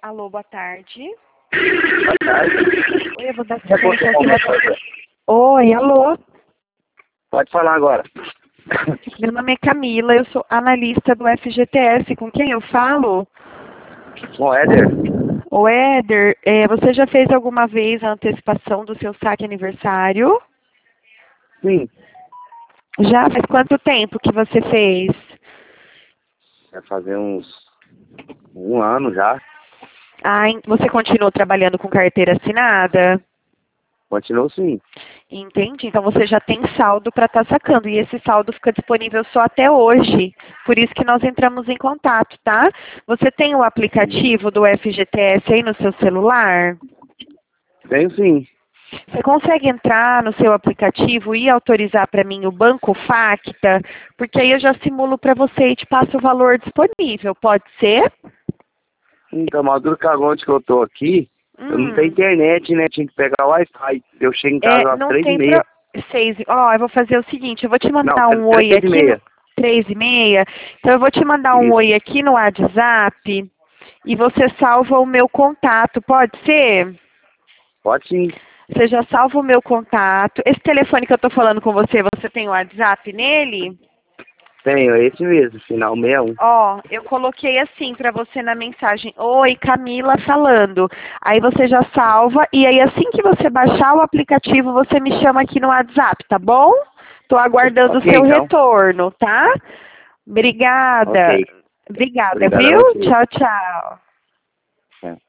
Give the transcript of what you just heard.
Alô, boa tarde. Boa tarde. Oi, eu vou dar Já pode sequência aqui. começar. Oi, alô. Pode falar agora. Meu nome é Camila, eu sou analista do FGTS. Com quem eu falo? Bom, Éder, O Éder, você já fez alguma vez a antecipação do seu saque aniversário? sim, Já? Faz quanto tempo que você fez? vai fazer uns um ano já. Ah, você continuou trabalhando com carteira assinada? Continuo sim. Entendi. Então você já tem saldo para estar sacando. E esse saldo fica disponível só até hoje. Por isso que nós entramos em contato, tá? Você tem o aplicativo do FGTS aí no seu celular? Tenho sim. Você consegue entrar no seu aplicativo e autorizar para mim o Banco Facta? Porque aí eu já simulo para você e te passo o valor disponível. Pode ser? Então, mas duro que onde que eu tô aqui, eu não tenho internet, né? Tinha que pegar o Wi-Fi. Eu chego em casa às Não tem 3h30. eu vou fazer o seguinte, eu vou te Não, mandar um oi aqui no 3h30. 3h30. Então eu vou te mandar um Isso. oi aqui no WhatsApp e você salva o meu contato, pode ser? Pode sim. Você já salva o meu contato. Esse telefone que eu tô falando com você, você tem o WhatsApp nele? Tenho, é esse mesmo, final 61. Ó, eu coloquei assim pra você na mensagem, oi, Camila falando. Aí você já salva e aí assim que você baixar o aplicativo, você me chama aqui no WhatsApp, tá bom? Tô aguardando o Ok, seu então. retorno, tá? Obrigada. Ok. Obrigada, Obrigado a viu? você. Tchau, tchau. É.